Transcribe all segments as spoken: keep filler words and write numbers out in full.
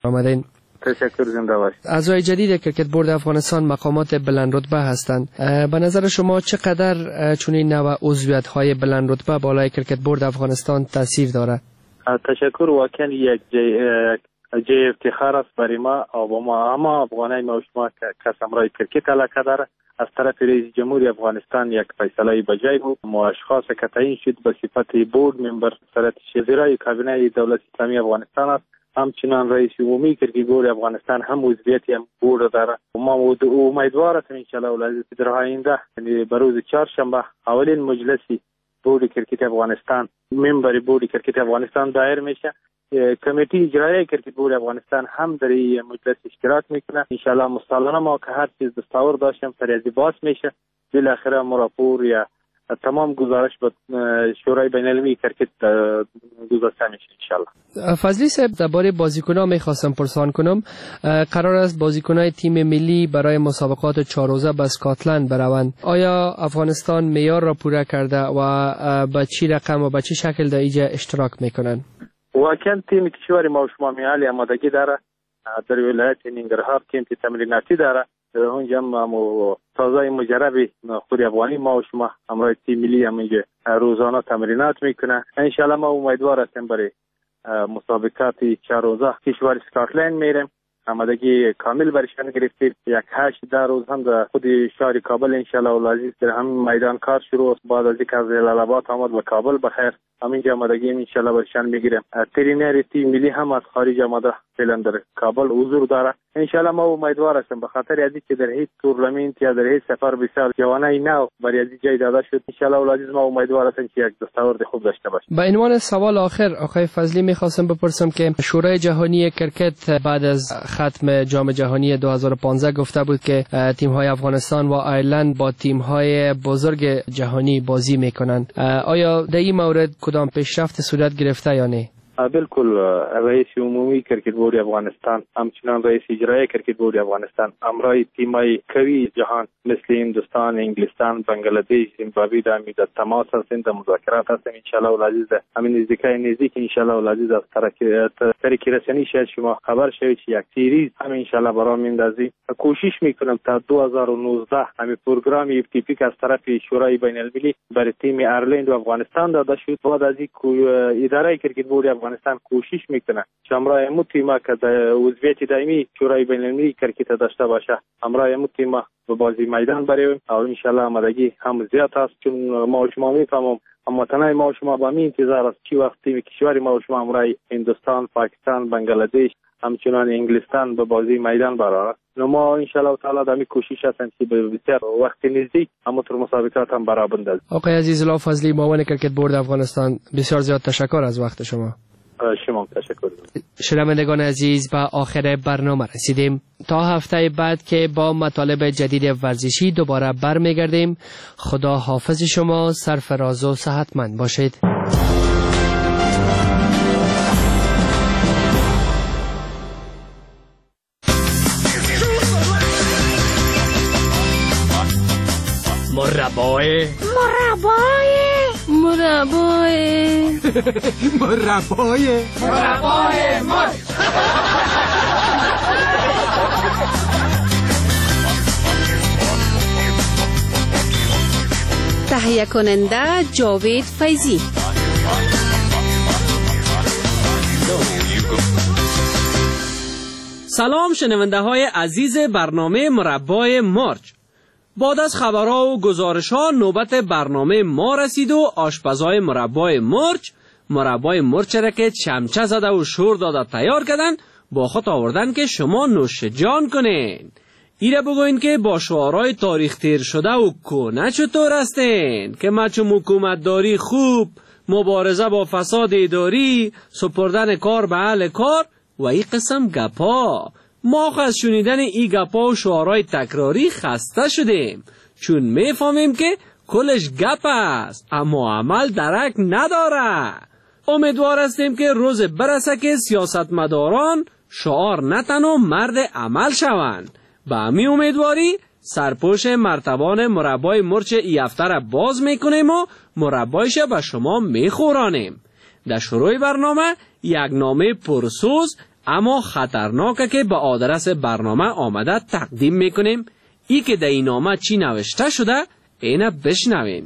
آمدین. تشکر، زنده باشید. اعضای جدید کرکت بورد افغانستان مقامات بلند رتبه هستند. به نظر شما چقدر چنین نوع عضویت‌های بلند رتبه بالای کرکت بورد افغانستان تاثیر داره؟ تشکر، واقعا یک جای, جای افتخار است برای ما و با ما اما افغانای ما و شما که امرای کرکت علاقه داره. از طرف رئیس جمهور افغانستان یک فیصله بجای بود. ما اشخاص که تعیین شد به صفت بورد ممبر سرت شزیرای کابینه دولت اسلامی افغانستان است. همچنان رئیس عمومی کرکت بورد افغانستان هم عضویت هم بورد داره. ما امیدوار هستیم ان شاء الله العزیز در آینده یعنی به روز چهارشنبه اولین مجلسی بورد کرکت افغانستان ممبر بورد کرکت افغانستان دایر میشه. کمیته اجرایی کرکت بورد افغانستان هم در این مجلس اشتراک میکنه. ان شاء الله مستقلا ما که هر چیز دستور داشتیم فریضه باز میشه. بالاخره مرافور یا تمام گزارش به شورای بین المللی کرکت گذاشته میشه ان شاء الله. فضلی صاحب، درباره بازیکنان میخواستم پرسان کنم. قرار است بازیکنای تیم ملی برای مسابقات چهار روزه به اسکاتلند بروند. آیا افغانستان معیار را پوره کرده و به چی رقم و به چی شکل در اینجا اشتراک میکنن؟ واقعا تیم کشور ما و شما میالی آمادگی داره. در ولایت ننگرهار تیم تمریناتی داره. اونجا هم تازه مجربی خود افغانی ما و شما همراه تیم ملی هم اینجا روزانه تمرینات میکنه. انشالله ما امیدوار هستیم برای مسابقات چهار روزه کشور اسکاتلند میریم. آمادگی کامل برشان گرفتیم. یک هشت ده روز هم در خود شهر کابل انشالله العزیز در هم میدان کار شروع است. بعد از اینکه از جلال‌آباد آمد به کابل بخیر همینجا آمادگی انشالله برشان میگیریم. ترینر تیم ملی هم از خارج آمده فعلا در کابل حضور داره. انشالله ما امیدوار هستیم به خاطر از اینکه در هیچ تورنمنت یا در هیچ سفر بسیار جوانای نو برای از جای داده شد. انشالله العزیز ما امیدوار هستیم که یک دستاورد خوب داشته باشیم. با عنوان سوال آخر آقای فضلی میخواستم بپرسم که شورای جهانی کرکت بعد از ختم جام جهانی دو هزار و پانزده گفته بود که تیم‌های افغانستان و ایرلند با تیم‌های بزرگ جهانی بازی میکنند. آیا در این مورد کدام پیشرفت صورت گرفته یا نه؟ بالکل. رئیس عمومی کرکت بورد افغانستان همچنان رئیس اجرایی کرکت بورد افغانستان امرای تیمای قوی جهان مثل هندوستان، انگلستان، بنگلادش، زیمبابوه در میداد تماس هستند، در مذاکرات هستند. ان شاء الله العزیز همین نزدیکای نزدیک ان شاء الله العزیز از طریق رسانی شاید شما خبر شوید که یک سریز هم ان شاء الله برام میندازی. کوشش میکنم تا دو هزار و نوزده همین پروگرام اف تی پی که از طرف شورای بین المللی برای تیم ایرلند و افغانستان داده شد. بعد از این اداره کرکت بورد افغانستان کوشش میکنه که امرای مو تیما که عضویت دائمی شورای بین المللی کرکت داشته باشه امرای مو تیما به بازی میدان بریم و ان شاء الله آمادگی هم زیاد است. چون ما و شما میفهمم اما تنهای ما و شما با می انتظار است چی وقت تیم کشوری ما و شما امرای هندوستان، پاکستان، بنگلادش همچنان انگلستان به بازی میدان برآورد. نو ما ان شاء الله تعالی دمی کوشش هستیم که به بسیار وقت نزدیک همونطور مسابقات هم برآورد بندازیم. آقای عزیز الله فضلی، معاون کرکت بورد افغانستان، بسیار زیاد تشکر از وقت شما. شما تشکر. شنوندگان عزیز، به آخر برنامه رسیدیم. تا هفته بعد که با مطالب جدید ورزشی دوباره برمیگردیم. خدا حافظ شما، سرفراز و صحتمند باشید. مربای مربای مربای مربای مربای مرد. تهیه کننده جاوید فیضی. سلام شنونده های عزیز برنامه مربای مرچ. بعد از خبرها و گزارشها نوبت برنامه ما رسید و آشپزهای مربای مرچ مربای مرچ را که چمچه زده و شور داده تیار کردن با خود آوردن که شما نوش جان کنین. ایره بگوین که با شعارهای تاریخ تیر شده و کنه چطور هستین که مچو حکومت داری خوب، مبارزه با فساد اداری، سپردن کار به اهل کار و این قسم گپا. ما از شنیدن ای گپا و شعارهای تکراری خسته شدیم، چون میفهمیم که کلش گپ است اما عمل درک نداره. امیدوار هستیم که روز برسه که سیاستمداران شعار نتن و مرد عمل شوند. به همین امیدواری سرپوش مرتبان مربای مرچ ای هفته را باز میکنیم و مربایش به شما میخورانیم. در شروع برنامه یک نامه پرسوز اما خطرناکه که به آدرس برنامه آمده تقدیم میکنیم. ای که در این نامه چی نوشته شده اینه بشنوین.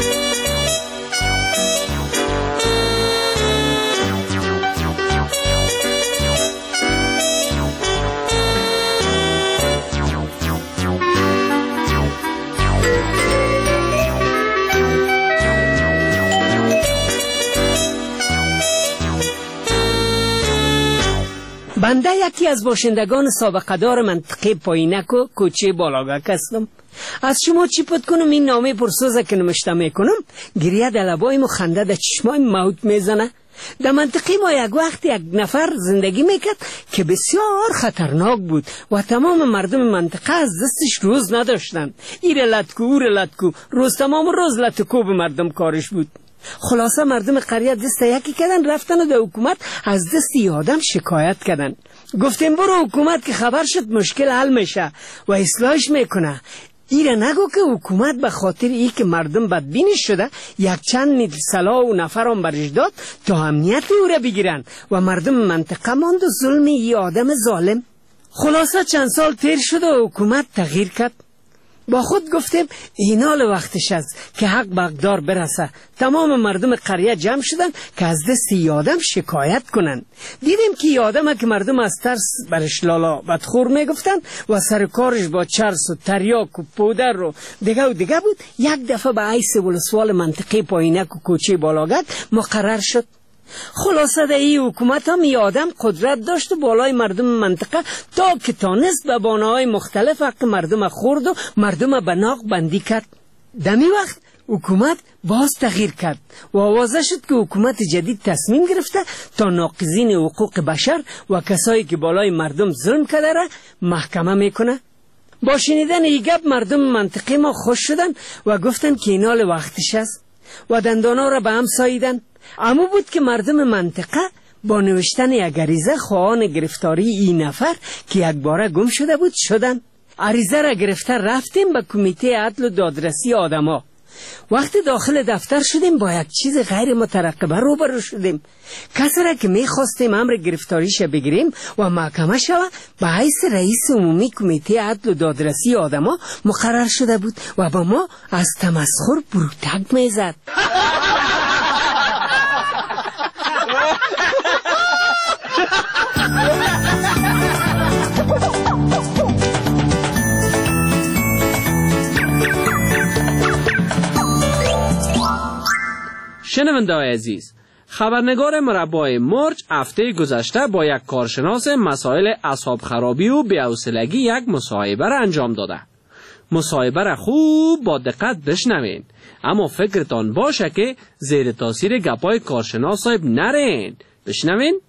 بنده یکی از باشندگان سابقه دار منطقه پایینک و کوچه بالاگک هستم. از شما چی پد کنم این نامه پرسوزه که نمشته میکنم گریه در لبایم و خنده در چشمای موت میزنه. در منطقه ما یک وقت یک نفر زندگی میکرد که بسیار خطرناک بود و تمام مردم منطقه از دستش روز نداشتند. ایره لطکو اوره لطکو، روز تمام روز لطکو به مردم کارش بود. خلاصه مردم قریه دست یکی کردن رفتن و در حکومت از دست ای آدم شکایت کردن. گفتیم برو حکومت که خبر شد مشکل حل میشه و اصلاحش میکنه. ایره نگو که حکومت به خاطر ای که مردم بدبینی شده یک چند میل سلاح و نفرم برش داد تا امنیت او را بگیرن و مردم منطقه ماند و ظلم ای آدم ظالم. خلاصه چند سال تیر شد و حکومت تغییر کرد. با خود گفتیم اینال وقتش است که حق به حقدار برسه. تمام مردم قریه جمع شدن که از دست ای آدم شکایت کنن. دیدیم که ای آدم که مردم از ترس برش لالا بدخور میگفتن و سر کارش با چرس و تریاک و پودر و دیگه و دیگه بود، یک دفعه به عیس ولسوال منطقه پایینک و کوچه بالاگک مقرر شد. خلاصه در ای حکومت هم ای آدم قدرت داشت و بالای مردم منطقه تا که تانست به بانه‌های مختلف حق مردم خورد و مردم به ناق بندی کرد. دمی وقت حکومت باز تغییر کرد و آوازه شد که حکومت جدید تصمیم گرفته تا ناقضین حقوق بشر و کسایی که بالای مردم ظلم کرده را محکمه میکنه. با شنیدن ای گپ مردم منطقه ما خوش شدن و گفتن که اینال وقتش است و دندانا را به هم ساییدن. امو بود که مردم منطقه با نوشتن یک عریضه خواهان گرفتاری این نفر که یک باره گم شده بود شدن. عریضه را گرفته رفتیم به کمیته عدل و دادرسی آدما. وقتی داخل دفتر شدیم با یک چیز غیر مترقبه روبرو شدیم. کسی را که میخواستیم امر گرفتاریش بگیریم و محکمه شود به حیث رئیس عمومی کمیته عدل و دادرسی آدما مقرر شده بود و با ما از تمسخر بروتک میزد. شنونده‌های عزیز، خبرنگار مربای مرج هفته گذشته با یک کارشناس مسائل اعصاب خرابی و بی‌حوصلگی یک مصاحبه را انجام داده. مصاحبه را خوب با دقت بشنوین، اما فکرتان باشه که زیر تاثیر گپای کارشناس صاحب نرین. بشنوین.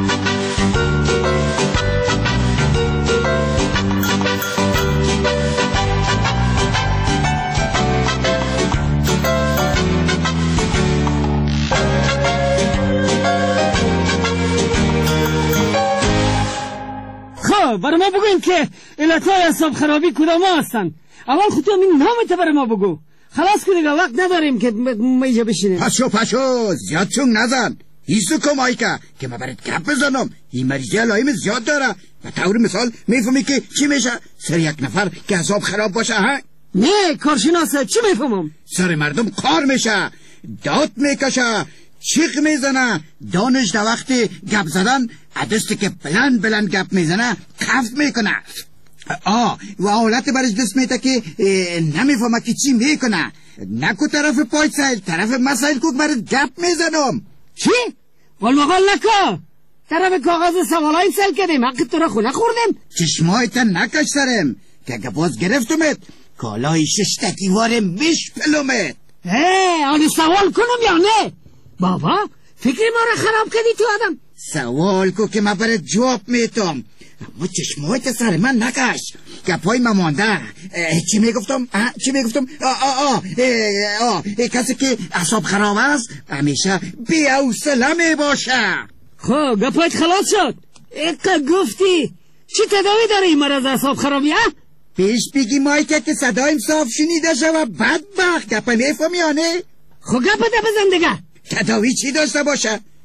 برای ما بگوین که علتهای اعصاب خرابی کدام هستن. اول خود تو این نامت برای ما بگو. خلاص که دیگه وقت نداریم که ما اینجا بشینیم. پاشو پاشو زیاد چون نزن. ایسو کم آیکا که ما برات گپ بزنم. این مریضی علائم زیاد داره. به طور مثال میفهمی که چی میشه سر یک نفر که اعصاب خراب باشه ها؟ نه کارشناسه چی میفهمم؟ سر مردم کار میشه، داد میکشه، چیخ میزنه، دانش در وقت گپ زدن عدستی که بلند بلند گپ میزنه کفت میکنه. آه و حالت برش دست میده که نمیفهمه که چی میکنه. نکو طرف پای سایل طرف مسایل کوک برات گپ میزنم. چی؟ والمقال نکو طرف کاغذ سوالای سل کردیم حق تو را خونه خوردیم. چشمایتا نکش سرم که گپاز گرفتمت کالای ششتا دیوارم بیش پلومت. اه آنو سوال کنم یا نه؟ بابا فکر ما را خراب کردی تو آدم. سوال کو که من برات جواب میتم، اما چشمایت سر من نکش. گپای من مانده. چی میگفتم؟ چی میگفتم؟ آه آه آه آه کسی که اعصاب خراب است همیشه بی حوصله میباشه. خب گپایت خلاص شد. اقا گفتی چی تداوی داره این مرض اعصاب خرابی ها؟ پیش بگی مایکه که صدایم صاف شنیده شود بدبخت. گپا میفهمی یا نه؟ خب گپا ده بزن دیگه. تداوی چی داشته باشه؟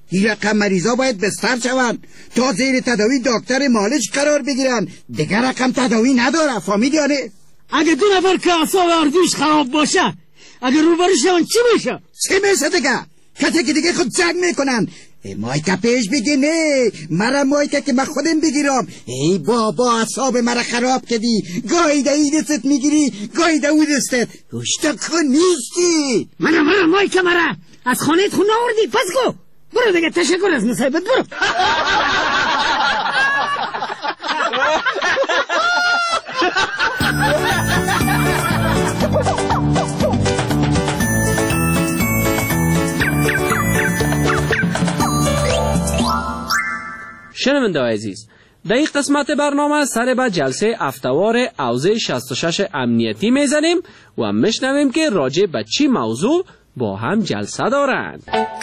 این رقم مریضا باید بستر شوند تا زیر تداوی دکتر مالج قرار بگیرن. دیگر رقم تداوی نداره. فهمیدی یا نه؟ اگه دو نفر که اعصاب اردوش خراب باشه اگه روبرو شون چی میشه؟ چی میشه دیگه؟ کسی که دیگه خود جنگ میکنن. ای مایکا پیش بگی نه، مرا مایکا که من خودم بگیرم. ای بابا اعصاب مرا خراب کردی. گاهی ده ای دستت میگیری گاهی ده او دستت. هشتا کن نیستی. مرا مرا مایکا مرا از خانه خون آوردی. پس گو برو دیگه. تشکر از مصاحبت. برو. شنونده عزیز، در این قسمت برنامه سر به جلسه هفته‌وار حوزه شصت و شش امنیتی میزنیم و میشنویم که راجع به چی موضوع با هم جلسه دارند.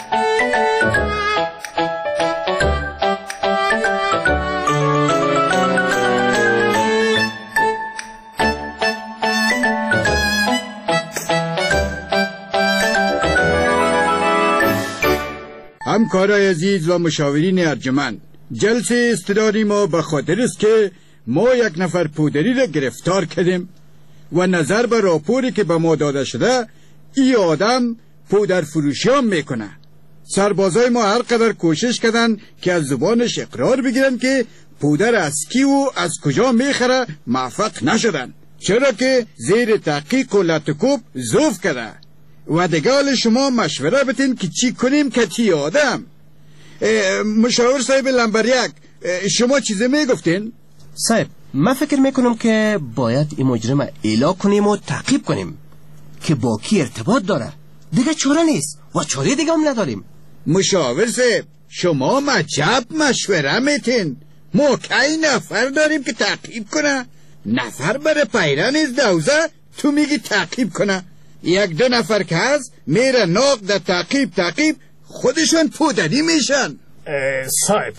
همکارای عزیز و مشاورین ارجمند، جلسه استداری ما به خاطر است که ما یک نفر پودری را گرفتار کردیم و نظر به راپوری که به ما داده شده ای آدم پودر فروشی هم میکنه. سربازای ما هر قدر کوشش کردن که از زبانش اقرار بگیرن که پودر از کی و از کجا میخره موفق نشدن، چرا که زیر تحقیق و لطکوب زوف کرده. و دیگه شما مشوره بتین که چی کنیم که تی آدم. مشاور صاحب لمبریک، شما چیزی میگفتین؟ صاحب من فکر میکنم که باید این مجرم اعلا کنیم و تعقیب کنیم که با کی ارتباط داره. دیگه چاره نیست و چاره دیگه هم نداریم. مشاور صاحب شما مجب مشوره میتین. ما کی نفر داریم که تعقیب کنه؟ نفر برای پیره نیست دوزه تو میگی تعقیب کنه. یک دو نفر که هست میره ناق در تعقیب تعقیب خودشون پودری میشن. صاحب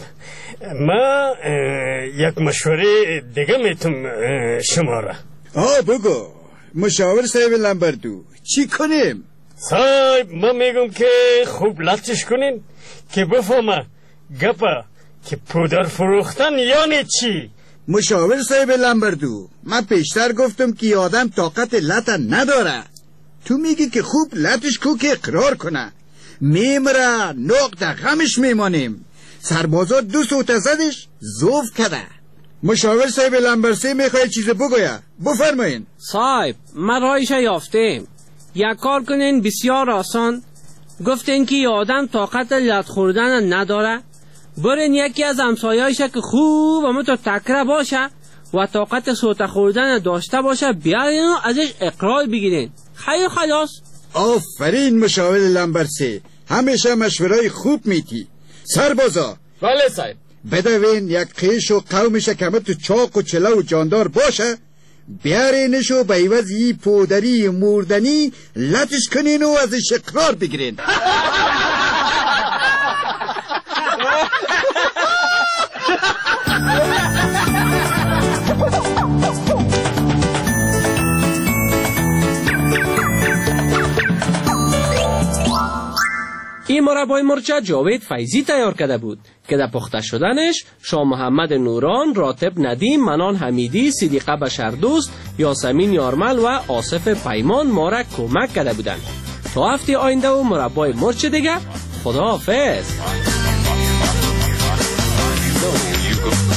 ما یک مشوره دیگه میتونم شما را. آه بگو مشاور صاحب لمبردو چی کنیم؟ صاحب ما میگم که خوب لطش کنین که بفهمه گپا که پودر فروختن یعنی چی. مشاور صاحب لمبردو من پیشتر گفتم که آدم طاقت لطن نداره. تو میگی که خوب لطش کو که اقرار کنه. میمره نوق در غمش میمانیم. سربازا دو سوت زدش زوف کده. مشاور صاحب لمبرسی میخواه چیز بگویه بفرمایین. صاحب ما رایش یافتیم. یک کار کنین بسیار آسان. گفتین که آدم طاقت لط خوردن نداره، برین یکی از همسایه‌اش که خوب و متو تکره باشه و طاقت سوت خوردن داشته باشه بیارین و ازش اقرار بگیرین. خیلی خلاص. آفرین مشاور لمبرسی، همیشه مشورای خوب میتی. سربازا. بله صاحب. بدوین یک قیش و قومش کمه تو چاق و چله و جاندار باشه، بیارینشو به عوض ی پودری موردنی لطش کنین و ازش اقرار بگیرین. این مربای مرچ جاوید فیضی تیار کرده بود که در پخته شدنش شاه محمد نوران، راتب ندیم، منان حمیدی، صدیقه بشردوست، یاسمین یارمل و آصف پیمان ما را کمک کرده بودند. تا هفته آینده و مربای مرچ دیگه، خداحافظ.